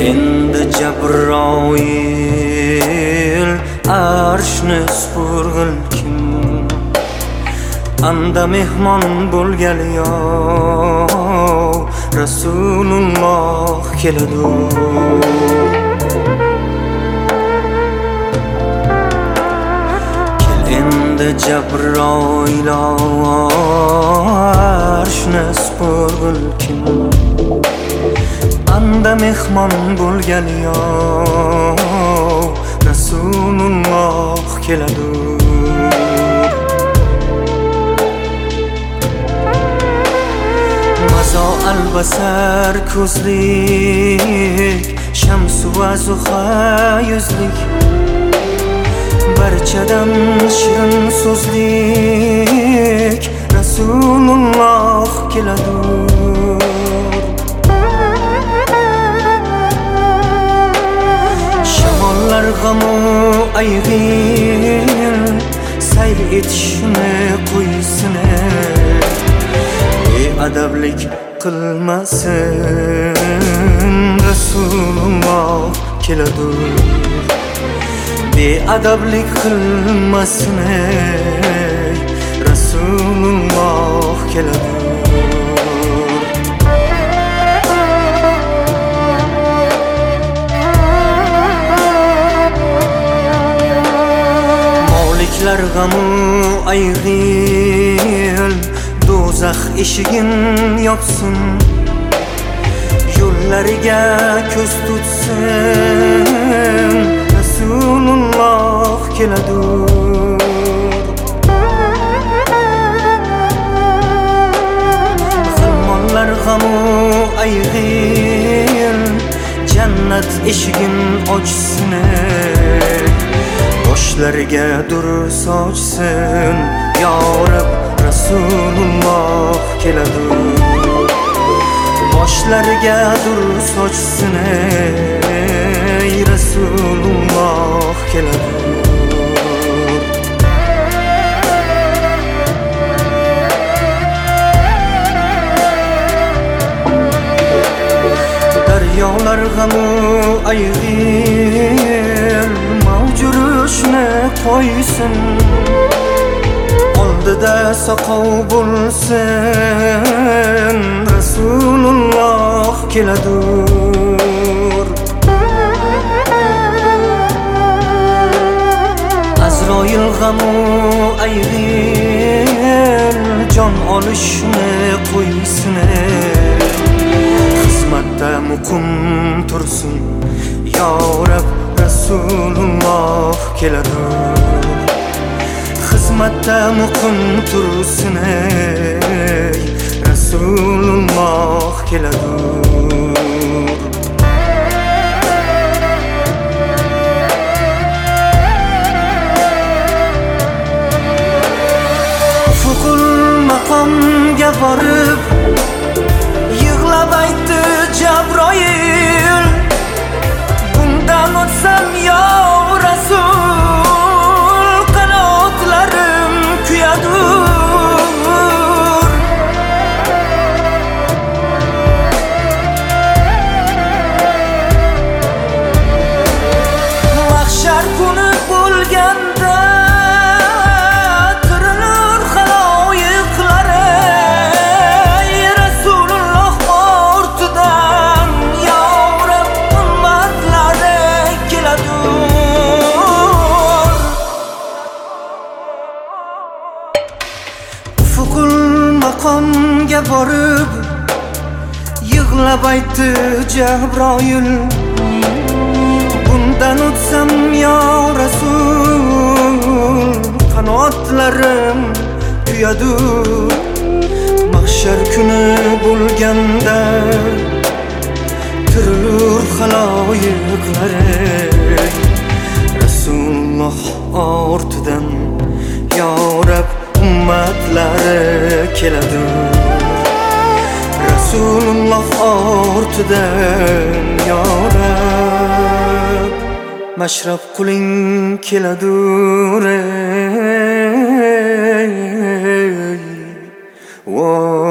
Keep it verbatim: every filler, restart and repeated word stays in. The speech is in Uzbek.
endi Jabroil arshni supurg'il kim anda mehmon bo'lgali yo Rasululloh keladi. Kel endi Jabroil arshni supurg'il kim anda mehmon bo'lgali yo Rasululloh keladi. Mazo albasar ko'zlik shamsu va zuha yuzlik barchadan shirin so'zlik Rasululloh keladi. Shamollar g'amu ayg'il sayr etishni qo'ysin, adablik qilmasin Rasululloh keladi. Beadablik qilmasin Rasululloh keladi. Moliklar g'amu ayg'il do'zax eshigin yopsin, yo'llariga ko'z tutsin Rasululloh keladi. Musulmonlar g'amu ayg'il jannat eshigin ochsin, boshlariga dur sochsin yo Rabb Rasululloh keladi. Boshlariga dur sochsin ey Rasululloh keladi. Daryolar g'amu ayg'il mavjurishni qo'ysin, oldida saqov bo'lsin Rasululloh keladi. Azroil g'amu ayg'il jon olishni qo'ysin, xizmatda muqim tursin yo Rabb Rasululloh keladi. Xizmatda muqim tursin ey Rasululloh keladi. Fuqul maqomga borib yig'lab aytdi Jabroil, bundan o'tsam yo Rasul qanotlarim kuyadur. Mahshar kuni bo'lganda tirilur xaloyiqlar Rasululloh ortidan yo Rabb ummatlari keladi. Fuqul maqomga borib yig'lab aytdi Jabroil, bundan o'tsam yo Rasul qanotlarim kuyadi. Mahshar kuni bo'lganda tirilur xaloyiqlar Rasululloh ortidan yo Rabb ummatlari keladi. Rasululloh ortidan yo Rabb mashrab quling keladur ey.